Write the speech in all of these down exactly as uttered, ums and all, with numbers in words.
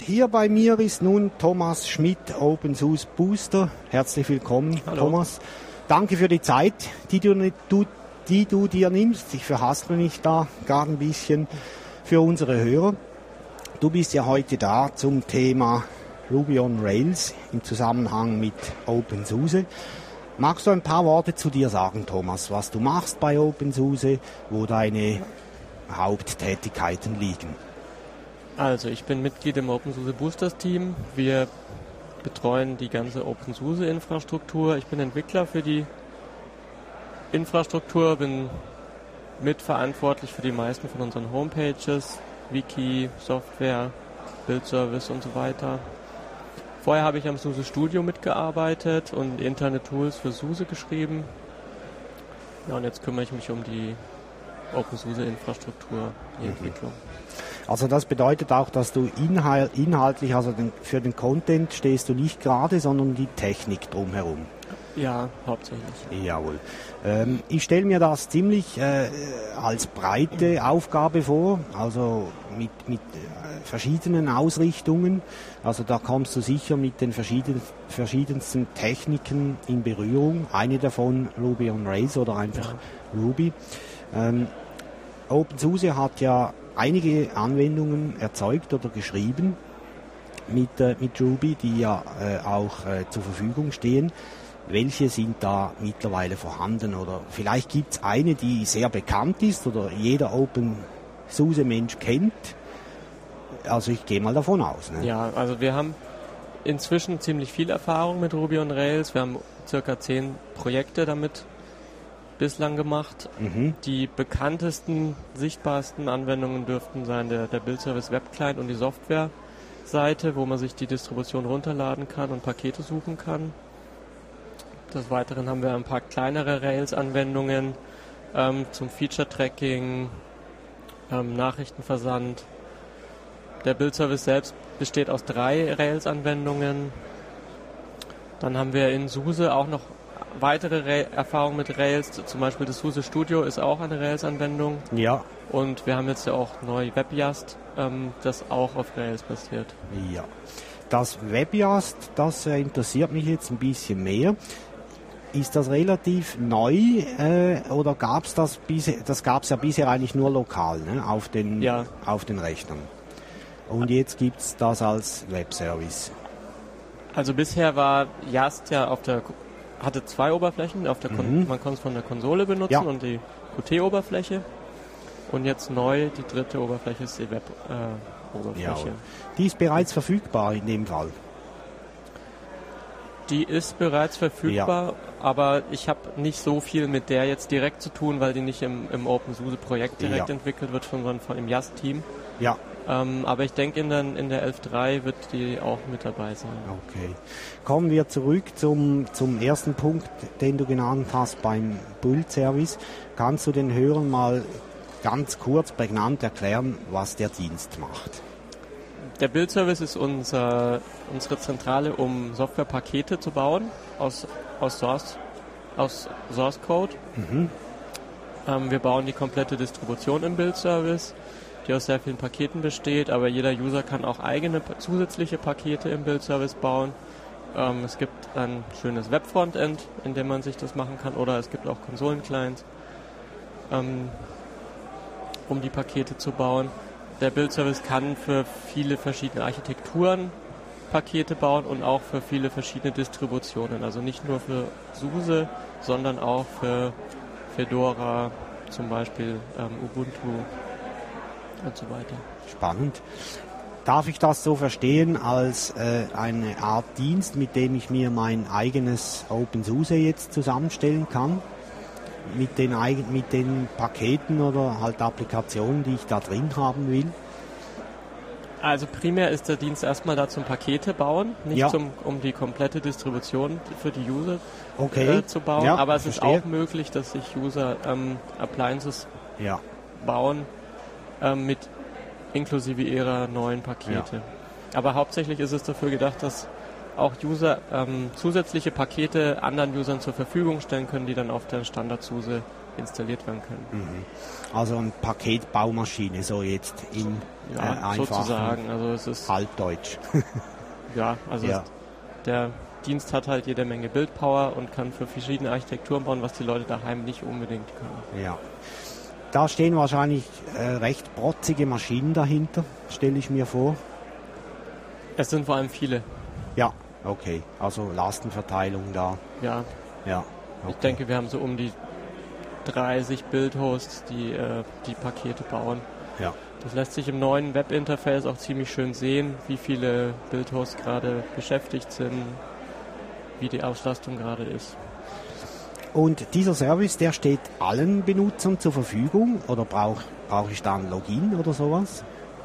Hier bei mir ist nun Thomas Schmidt, OpenSUSE Booster. Herzlich willkommen, Hallo. Thomas. Danke für die Zeit, die du, du, die du dir nimmst. Ich verhaspel mich da gar ein bisschen für unsere Hörer. Du bist ja heute da zum Thema Ruby on Rails im Zusammenhang mit OpenSUSE. Magst du ein paar Worte zu dir sagen, Thomas, was du machst bei OpenSUSE, wo deine Haupttätigkeiten liegen? Also ich bin Mitglied im OpenSUSE Boosters Team. Wir betreuen die ganze OpenSUSE Infrastruktur. Ich bin Entwickler für die Infrastruktur, bin mitverantwortlich für die meisten von unseren Homepages, Wiki, Software, Bildservice und so weiter. Vorher habe ich am SUSE Studio mitgearbeitet und interne Tools für SUSE geschrieben. Ja, und jetzt kümmere ich mich um die OpenSUSE Infrastruktur, die mhm. Entwicklung. Also das bedeutet auch, dass du inhalt, inhaltlich, also den, für den Content stehst du nicht gerade, sondern die Technik drumherum. Ja, hauptsächlich. Jawohl. Ähm, ich stelle mir das ziemlich äh, als breite Aufgabe vor, also mit, mit äh, verschiedenen Ausrichtungen. Also da kommst du sicher mit den verschieden, verschiedensten Techniken in Berührung. Eine davon Ruby on Rails oder einfach ja. Ruby. Ähm, OpenSUSE hat ja einige Anwendungen erzeugt oder geschrieben mit, äh, mit Ruby, die ja äh, auch äh, zur Verfügung stehen. Welche sind da mittlerweile vorhanden? Oder vielleicht gibt es eine, die sehr bekannt ist oder jeder OpenSUSE-Mensch kennt. Also ich gehe mal davon aus. Ne? Ja, also wir haben inzwischen ziemlich viel Erfahrung mit Ruby on Rails. Wir haben circa zehn Projekte damit bislang gemacht. Mhm. Die bekanntesten, sichtbarsten Anwendungen dürften sein der, der Bildservice Webclient und die Software-Seite, wo man sich die Distribution runterladen kann und Pakete suchen kann. Des Weiteren haben wir ein paar kleinere Rails-Anwendungen ähm, zum Feature-Tracking, ähm, Nachrichtenversand. Der Bildservice selbst besteht aus drei Rails-Anwendungen. Dann haben wir in SUSE auch noch weitere Ra- Erfahrungen mit Rails. Zum Beispiel das SUSE Studio ist auch eine Rails-Anwendung. Ja. Und wir haben jetzt ja auch neu WebYast, ähm, das auch auf Rails basiert. Ja. Das WebYast, das äh, interessiert mich jetzt ein bisschen mehr. Ist das relativ neu äh, oder gab es das bisher? Das gab es ja bisher eigentlich nur lokal, ne, auf den ja. auf den Rechnern. Und jetzt gibt es das als Webservice. Also bisher war Yast ja auf der hatte zwei Oberflächen. Auf der Kon- mhm. Man konnte es von der Konsole benutzen ja. und die Qt Oberfläche. Und jetzt neu die dritte Oberfläche ist die Web äh, Oberfläche. Ja. Die ist bereits verfügbar in dem Fall. Die ist bereits verfügbar, ja. aber ich habe nicht so viel mit der jetzt direkt zu tun, weil die nicht im, im OpenSUSE-Projekt direkt ja. entwickelt wird, sondern von dem Yast-Team. Ja. Ähm, aber ich denke, in der, in der elf Punkt drei wird die auch mit dabei sein. Okay. Kommen wir zurück zum, zum ersten Punkt, den du genannt hast beim Build-Service. Kannst du den Hörern mal ganz kurz, prägnant erklären, was der Dienst macht? Der Build-Service ist unser, unsere Zentrale, um Softwarepakete zu bauen aus, aus, Source, aus Source Code. Mhm. Ähm, wir bauen die komplette Distribution im Build-Service, die aus sehr vielen Paketen besteht, aber jeder User kann auch eigene zusätzliche Pakete im Build-Service bauen. Ähm, es gibt ein schönes Web-Frontend, in dem man sich das machen kann, oder es gibt auch Konsolen-Clients, ähm, um die Pakete zu bauen. Der Build-Service kann für viele verschiedene Architekturen Pakete bauen und auch für viele verschiedene Distributionen. Also nicht nur für SUSE, sondern auch für Fedora, zum Beispiel ähm, Ubuntu und so weiter. Spannend. Darf ich das so verstehen als äh, eine Art Dienst, mit dem ich mir mein eigenes OpenSUSE jetzt zusammenstellen kann? Mit den, mit den Paketen oder halt Applikationen, die ich da drin haben will? Also primär ist der Dienst erstmal da zum Pakete bauen, nicht ja. zum, um die komplette Distribution für die User okay. äh, zu bauen. Ja, aber es verstehe. ist auch möglich, dass sich User ähm, Appliances ja. bauen ähm, mit inklusive ihrer neuen Pakete. Ja. Aber hauptsächlich ist es dafür gedacht, dass auch User ähm, zusätzliche Pakete anderen Usern zur Verfügung stellen können, die dann auf der Standard-SUSE installiert werden können. Mhm. Also eine Paketbaumaschine, so jetzt in ja, äh, einfachen sozusagen. Also es ist Halbdeutsch. ja, also ja. Es, der Dienst hat halt jede Menge Bildpower und kann für verschiedene Architekturen bauen, was die Leute daheim nicht unbedingt können. Ja. Da stehen wahrscheinlich äh, recht protzige Maschinen dahinter, stelle ich mir vor. Es sind vor allem viele. Ja, okay. Also Lastenverteilung da. Ja. Ja. Okay. Ich denke, wir haben so um die dreißig Bildhosts, die äh, die Pakete bauen. Ja. Das lässt sich im neuen Webinterface auch ziemlich schön sehen, wie viele Bildhosts gerade beschäftigt sind, wie die Auslastung gerade ist. Und dieser Service, der steht allen Benutzern zur Verfügung oder brauche brauch ich da ein Login oder sowas?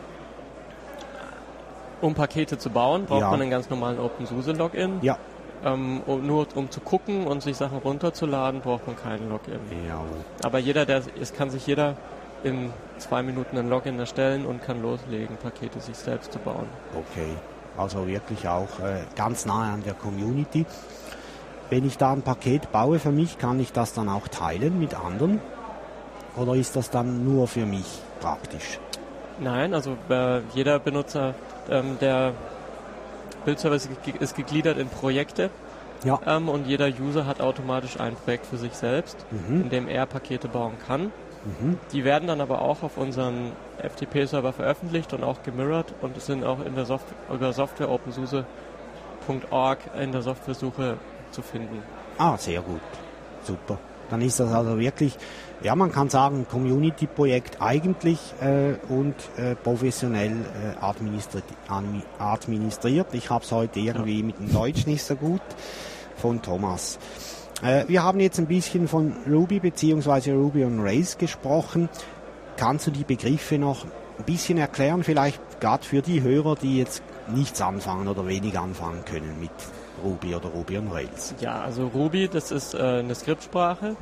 Um Pakete zu bauen, braucht ja. man einen ganz normalen OpenSUSE-Login. Ja. Ähm, um, nur um zu gucken und sich Sachen runterzuladen, braucht man keinen Login. Ja. Aber jeder, der es kann sich jeder in zwei Minuten ein Login erstellen und kann loslegen, Pakete sich selbst zu bauen. Okay, also wirklich auch äh, ganz nahe an der Community. Wenn ich da ein Paket baue für mich, kann ich das dann auch teilen mit anderen? Oder ist das dann nur für mich praktisch? Nein, also äh, jeder Benutzer, ähm, der Bildservice ist gegliedert in Projekte. Ja. Ähm, und jeder User hat automatisch ein Projekt für sich selbst, mhm. in dem er Pakete bauen kann. Mhm. Die werden dann aber auch auf unseren F T P-Server veröffentlicht und auch gemirrored und sind auch in der Software, über software punkt opensuse punkt org in der Softwaresuche zu finden. Ah, sehr gut. Super. Dann ist das also wirklich, ja, man kann sagen, Community-Projekt eigentlich äh, und äh, professionell äh, administri- administriert. Ich habe es heute irgendwie ja. mit dem Deutsch nicht so gut von Thomas. Äh, wir haben jetzt ein bisschen von Ruby bzw. Ruby on Rails gesprochen. Kannst du die Begriffe noch ein bisschen erklären, vielleicht gerade für die Hörer, die jetzt nichts anfangen oder wenig anfangen können mit Ruby oder Ruby on Rails? Ja, also Ruby, das ist äh, eine Skriptsprache.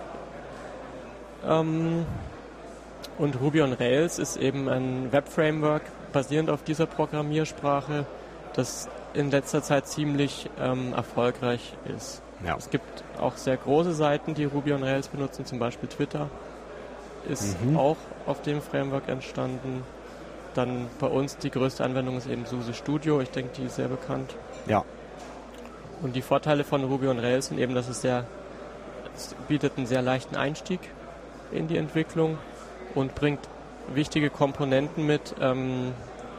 Ähm, und Ruby on Rails ist eben ein Web-Framework basierend auf dieser Programmiersprache, das in letzter Zeit ziemlich ähm, erfolgreich ist. Ja. Es gibt auch sehr große Seiten, die Ruby on Rails benutzen, zum Beispiel Twitter ist mhm. auch auf dem Framework entstanden. Dann bei uns die größte Anwendung ist eben SUSE Studio, ich denke, die ist sehr bekannt. Ja. Und die Vorteile von Ruby on Rails sind eben, dass es sehr, es bietet einen sehr leichten Einstieg in die Entwicklung und bringt wichtige Komponenten mit, ähm,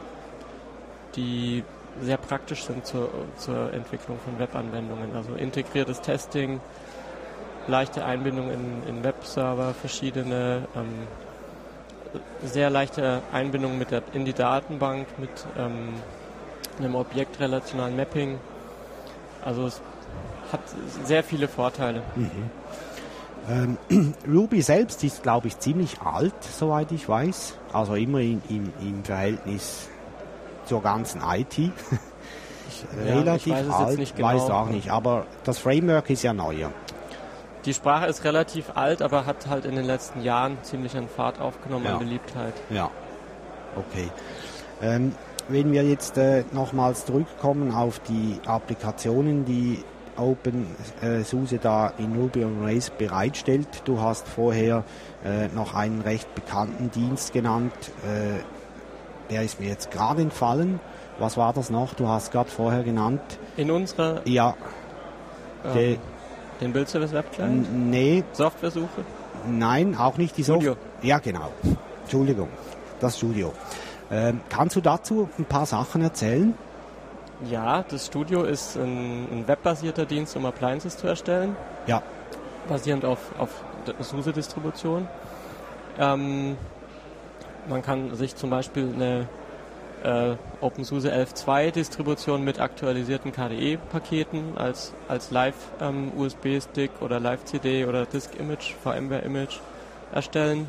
die sehr praktisch sind zur, zur Entwicklung von Webanwendungen. Also integriertes Testing, leichte Einbindung in, in Webserver, verschiedene, ähm, sehr leichte Einbindung mit der, in die Datenbank, mit ähm, einem objektrelationalen Mapping. Also es hat sehr viele Vorteile. Mhm. Ähm, Ruby selbst ist, glaube ich, ziemlich alt, soweit ich weiß. Also immer in, in, im Verhältnis zur ganzen I T. Ja, relativ ich weiß es alt, jetzt nicht genau. Weiß auch nicht, aber das Framework ist ja neuer. Die Sprache ist relativ alt, aber hat halt in den letzten Jahren ziemlich an Fahrt aufgenommen, ja. an Beliebtheit. Ja, okay. Ähm, wenn wir jetzt äh, nochmals zurückkommen auf die Applikationen, die OpenSUSE da in Ruby on Rails bereitstellt. Du hast vorher äh, noch einen recht bekannten Dienst genannt, äh, der ist mir jetzt gerade entfallen. Was war das noch? Du hast gerade vorher genannt. In unserer... Ja. Ähm, de, den Bildservice Webclient? N- nee. Softwaresuche? Nein, auch nicht die Software. Ja, genau. Entschuldigung, das Studio. Ähm, kannst du dazu ein paar Sachen erzählen? Ja, das Studio ist ein, ein webbasierter Dienst, um Appliances zu erstellen. Ja. Basierend auf, auf SUSE-Distribution. Ähm, man kann sich zum Beispiel eine äh, OpenSUSE elf Punkt zwei Distribution mit aktualisierten K D E-Paketen als, als Live-U S B-Stick ähm, oder Live-C D oder Disk-Image, VMware-Image erstellen.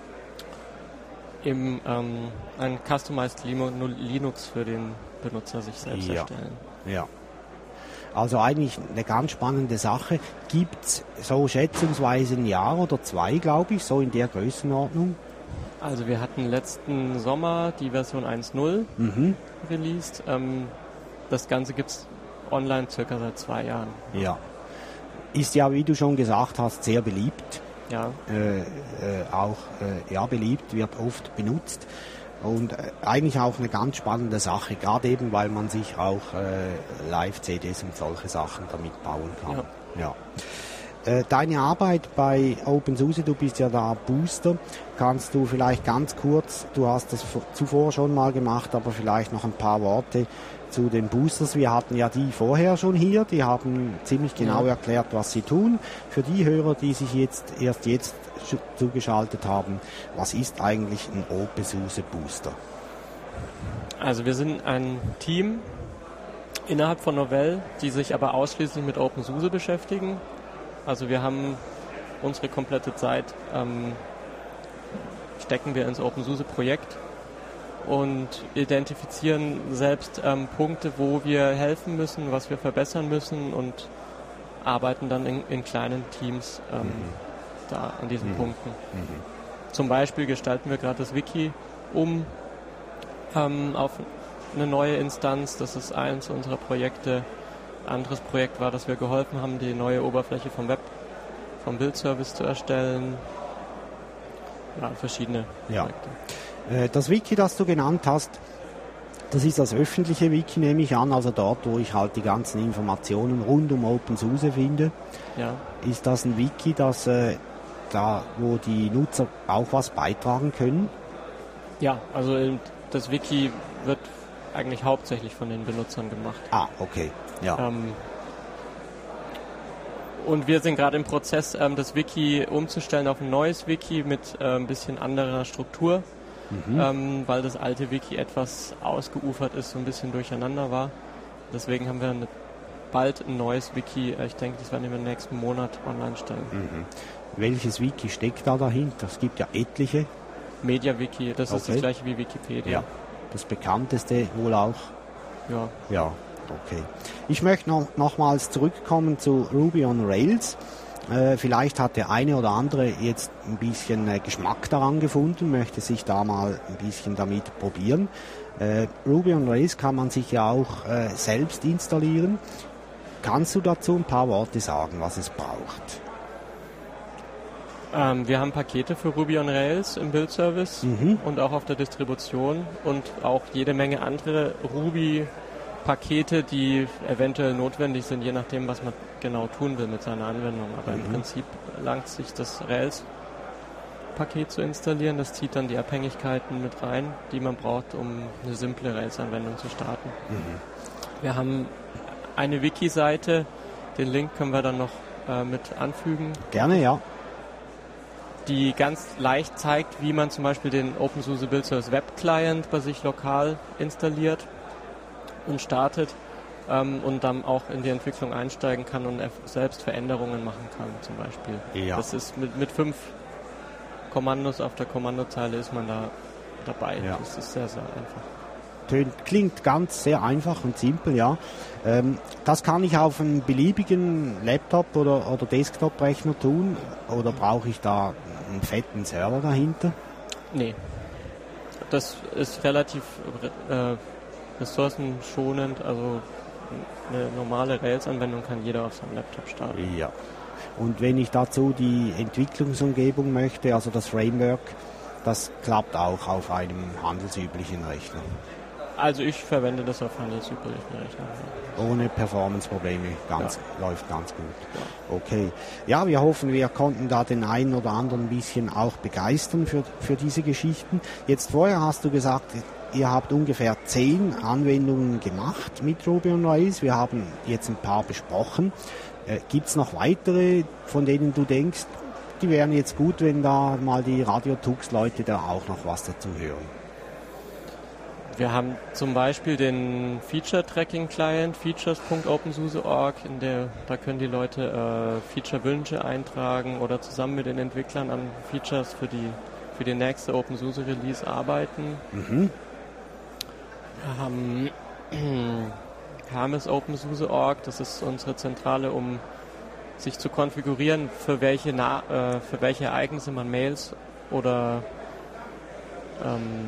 Eben ähm, ein Customized Linux für den Benutzer sich selbst ja. erstellen. Ja. Also eigentlich eine ganz spannende Sache. Gibt es so schätzungsweise ein Jahr oder zwei, glaube ich, so in der Größenordnung? Also wir hatten letzten Sommer die Version eins Punkt null mhm. released. Ähm, das Ganze gibt es online circa seit zwei Jahren. Ja. Ist ja, wie du schon gesagt hast, sehr beliebt. ja. äh, äh, auch äh, ja, beliebt, wird oft benutzt. Und äh, eigentlich auch eine ganz spannende Sache, gerade eben, weil man sich auch äh, Live-C Ds und solche Sachen damit bauen kann. Ja. Ja. Äh, deine Arbeit bei OpenSUSE, du bist ja da Booster, kannst du vielleicht ganz kurz, du hast das zuvor schon mal gemacht, aber vielleicht noch ein paar Worte zu den Boosters. Wir hatten ja die vorher schon hier, die haben ziemlich genau ja. erklärt, was sie tun. Für die Hörer, die sich jetzt erst jetzt zugeschaltet haben, was ist eigentlich ein OpenSUSE Booster? Also wir sind ein Team innerhalb von Novell, die sich aber ausschließlich mit OpenSUSE beschäftigen. Also wir haben unsere komplette Zeit ähm, stecken wir ins OpenSUSE-Projekt und identifizieren selbst ähm, Punkte, wo wir helfen müssen, was wir verbessern müssen und arbeiten dann in, in kleinen Teams ähm, mhm. da an diesen mhm. Punkten. Mhm. Zum Beispiel gestalten wir gerade das Wiki um ähm, auf eine neue Instanz. Das ist eins unserer Projekte. Anderes Projekt war, dass wir geholfen haben, die neue Oberfläche vom Web, vom Bildservice zu erstellen. Ja, verschiedene ja. Projekte. Das Wiki, das du genannt hast, das ist das öffentliche Wiki, nehme ich an, also dort, wo ich halt die ganzen Informationen rund um OpenSUSE finde. Ja. Ist das ein Wiki, das äh, da, wo die Nutzer auch was beitragen können? Ja, also das Wiki wird eigentlich hauptsächlich von den Benutzern gemacht. Ah, okay. Ja. Ähm, und wir sind gerade im Prozess, ähm, das Wiki umzustellen auf ein neues Wiki mit äh, ein bisschen anderer Struktur, mhm. ähm, weil das alte Wiki etwas ausgeufert ist, so ein bisschen durcheinander war. Deswegen haben wir eine, bald ein neues Wiki, ich denke, das werden wir im nächsten Monat online stellen. Mhm. Welches Wiki steckt da dahinter? Es gibt ja etliche. MediaWiki, das okay. ist das gleiche wie Wikipedia. Ja. Das bekannteste wohl auch. Ja. Ja, okay. Ich möchte noch, nochmals zurückkommen zu Ruby on Rails. Äh, vielleicht hat der eine oder andere jetzt ein bisschen äh, Geschmack daran gefunden, möchte sich da mal ein bisschen damit probieren. Äh, Ruby on Rails kann man sich ja auch äh, selbst installieren. Kannst du dazu ein paar Worte sagen, was es braucht? Ähm, wir haben Pakete für Ruby on Rails im Bildservice mhm. und auch auf der Distribution und auch jede Menge andere Ruby-Pakete, die eventuell notwendig sind, je nachdem, was man genau tun will mit seiner Anwendung. Aber mhm. im Prinzip langt sich das Rails-Paket zu installieren. Das zieht dann die Abhängigkeiten mit rein, die man braucht, um eine simple Rails-Anwendung zu starten. Mhm. Wir haben eine Wiki-Seite, den Link können wir dann noch äh, mit anfügen. Gerne, ja. Die ganz leicht zeigt, wie man zum Beispiel den OpenSUSE Bildservice Web Client bei sich lokal installiert und startet ähm, und dann auch in die Entwicklung einsteigen kann und selbst Veränderungen machen kann zum Beispiel. Ja. Das ist mit, mit fünf Kommandos auf der Kommandozeile ist man da dabei. Ja. Das ist sehr, sehr einfach. Klingt ganz sehr einfach und simpel, ja. Ähm, das kann ich auf einem beliebigen Laptop oder, oder Desktop-Rechner tun oder brauche ich da einen fetten Server dahinter? Nee. Das ist relativ äh, ressourcenschonend, also eine normale Rails-Anwendung kann jeder auf seinem Laptop starten. Ja. Und wenn ich dazu die Entwicklungsumgebung möchte, also das Framework, das klappt auch auf einem handelsüblichen Rechner? Also ich verwende das auf handelsüblichen Rechnern. Ohne Performance-Probleme, ganz, ja. läuft ganz gut. Ja. Okay. Ja, wir hoffen, wir konnten da den einen oder anderen ein bisschen auch begeistern für, für diese Geschichten. Jetzt vorher hast du gesagt, ihr habt ungefähr zehn Anwendungen gemacht mit Ruby on Rails. Wir haben jetzt ein paar besprochen. Äh, Gibt es noch weitere, von denen du denkst, die wären jetzt gut, wenn da mal die Radio-Tux-Leute da auch noch was dazu hören? Wir haben zum Beispiel den Feature-Tracking-Client, features punkt opensuse punkt org, in der da können die Leute äh, Feature-Wünsche eintragen oder zusammen mit den Entwicklern an Features für die für die nächste OpenSUSE-Release arbeiten. Mhm. Wir haben Hermes opensuse punkt org, das ist unsere Zentrale, um sich zu konfigurieren, für welche, Na- äh, für welche Ereignisse man Mails oder ähm,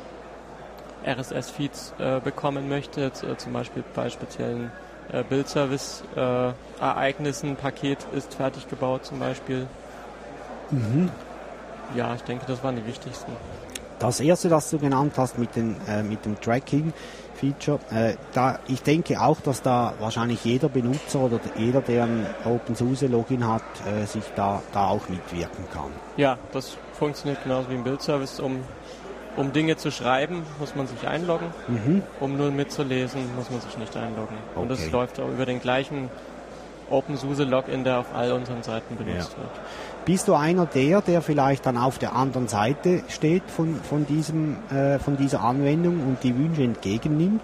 R S S-Feeds äh, bekommen möchte, jetzt, äh, zum Beispiel bei speziellen äh, Bildservice-Ereignissen. Paket ist fertig gebaut zum Beispiel. Mhm. Ja, ich denke, das waren die wichtigsten. Das erste, das du genannt hast mit, den, äh, mit dem Tracking-Feature, äh, da, ich denke auch, dass da wahrscheinlich jeder Benutzer oder jeder, der ein OpenSUSE-Login hat, äh, sich da, da auch mitwirken kann. Ja, das funktioniert genauso wie im Bildservice. Um, um Dinge zu schreiben, muss man sich einloggen. Mhm. Um nur mitzulesen, muss man sich nicht einloggen. Okay. Und das läuft auch über den gleichen OpenSUSE-Login, der auf all unseren Seiten benutzt Ja. wird. Bist du einer der, der vielleicht dann auf der anderen Seite steht von, von, diesem, äh, von dieser Anwendung und die Wünsche entgegennimmt?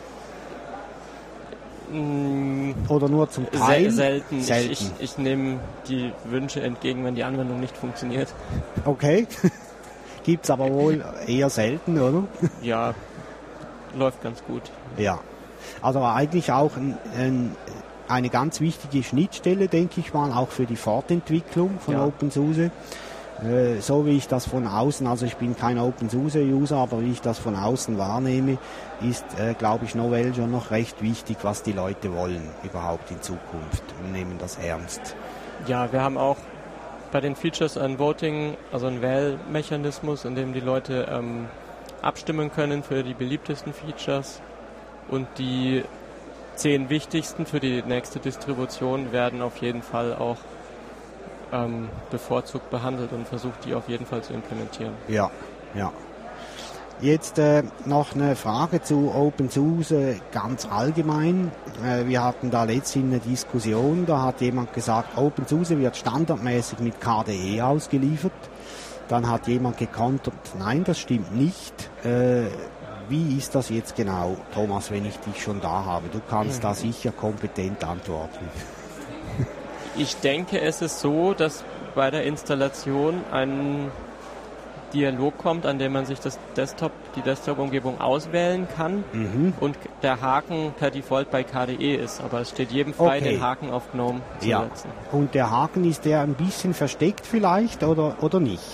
Mm, Oder nur zum Teil? Sel selten. selten. Ich, ich, ich nehme die Wünsche entgegen, wenn die Anwendung nicht funktioniert. Okay. Gibt es aber wohl eher selten, oder? Ja, läuft ganz gut. Ja. Also eigentlich auch ein, ein, eine ganz wichtige Schnittstelle, denke ich mal, auch für die Fortentwicklung von Ja. OpenSUSE. Äh, so wie ich das von außen, also ich bin kein OpenSUSE-User, aber wie ich das von außen wahrnehme, ist, äh, glaube ich, Novell schon noch recht wichtig, was die Leute wollen überhaupt in Zukunft und nehmen das ernst. Ja, wir haben auch bei den Features ein Voting, also ein Wählmechanismus, in dem die Leute ähm, abstimmen können für die beliebtesten Features, und die zehn wichtigsten für die nächste Distribution werden auf jeden Fall auch ähm, bevorzugt behandelt und versucht, die auf jeden Fall zu implementieren. Ja, ja. Jetzt äh, noch eine Frage zu OpenSUSE ganz allgemein. Äh, wir hatten da letztens eine Diskussion, da hat jemand gesagt, OpenSUSE wird standardmäßig mit K D E ausgeliefert. Dann hat jemand gekontert, nein, das stimmt nicht. Äh, wie ist das jetzt genau, Thomas, wenn ich dich schon da habe? Du kannst mhm. da sicher kompetent antworten. Ich denke, es ist so, dass bei der Installation ein Dialog kommt, an dem man sich das Desktop, die Desktop-Umgebung auswählen kann, mhm. und der Haken per Default bei K D E ist. Aber es steht jedem frei, okay. den Haken auf GNOME zu ja. setzen. Und der Haken, ist der ein bisschen versteckt vielleicht oder, oder nicht?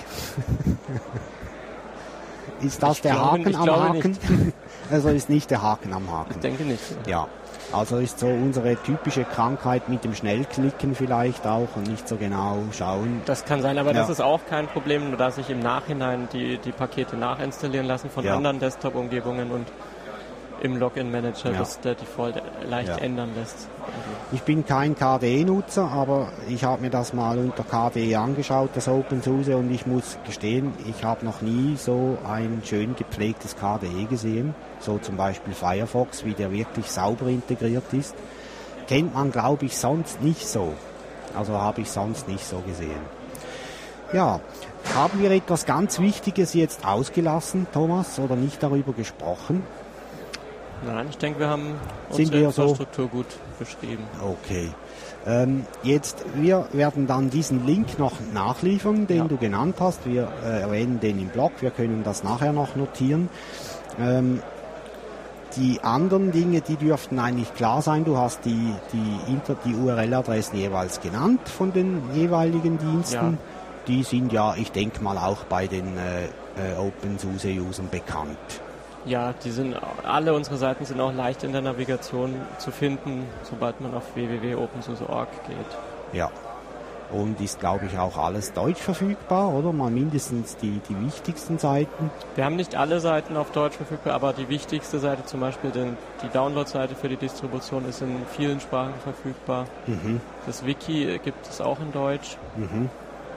Ist das ich der glaube, Haken am Haken? Nicht. Also ist nicht der Haken am Haken. Ich denke nicht. Ja, also ist so unsere typische Krankheit mit dem Schnellklicken vielleicht auch und nicht so genau schauen. Das kann sein, aber ja. das ist auch kein Problem, nur dass sich im Nachhinein die, die Pakete nachinstallieren lassen von ja. anderen Desktop-Umgebungen und im Login-Manager ja. das der Default leicht ja. ändern lässt. Ich bin kein K D E-Nutzer, aber ich habe mir das mal unter K D E angeschaut, das OpenSUSE, und ich muss gestehen, ich habe noch nie so ein schön gepflegtes K D E gesehen. So zum Beispiel Firefox, wie der wirklich sauber integriert ist. Kennt man, glaube ich, sonst nicht so. Also habe ich sonst nicht so gesehen. Ja, haben wir etwas ganz Wichtiges jetzt ausgelassen, Thomas, oder nicht darüber gesprochen? Nein, ich denke, wir haben Sind unsere wir Infrastruktur so? gut beschrieben. Okay. Ähm, jetzt, wir werden dann diesen Link noch nachliefern, den ja. du genannt hast. Wir äh, erwähnen den im Blog, wir können das nachher noch notieren. Ähm, die anderen Dinge, die dürften eigentlich klar sein. Du hast die, die, Inter- die U R L-Adressen jeweils genannt von den jeweiligen Diensten. Ja. Die sind ja, ich denke mal, auch bei den äh, äh, OpenSUSE-Usern bekannt. Ja, die sind, alle unsere Seiten sind auch leicht in der Navigation zu finden, sobald man auf w w w punkt opensuse punkt org geht. Ja, und ist, glaube ich, auch alles deutsch verfügbar, oder? Mal mindestens die, die wichtigsten Seiten. Wir haben nicht alle Seiten auf Deutsch verfügbar, aber die wichtigste Seite, zum Beispiel den, die Download-Seite für die Distribution, ist in vielen Sprachen verfügbar. Mhm. Das Wiki gibt es auch in Deutsch. Mhm.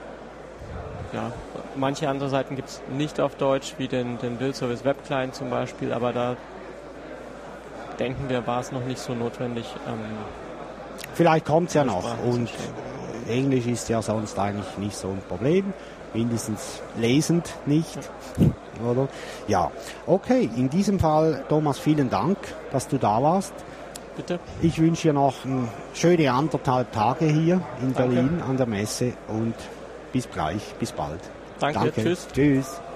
Ja, manche andere Seiten gibt es nicht auf Deutsch, wie den, den Bildservice Web Client zum Beispiel, aber da denken wir, war es noch nicht so notwendig. Ähm, Vielleicht kommt es ja noch, und Englisch ist ja sonst eigentlich nicht so ein Problem, mindestens lesend nicht, ja. oder? Ja, okay, in diesem Fall, Thomas, vielen Dank, dass du da warst. Bitte. Ich wünsche dir noch eine schöne anderthalb Tage hier in Danke. Berlin an der Messe und bis gleich, bis bald. Danke, Danke. Tschüss. Tschüss.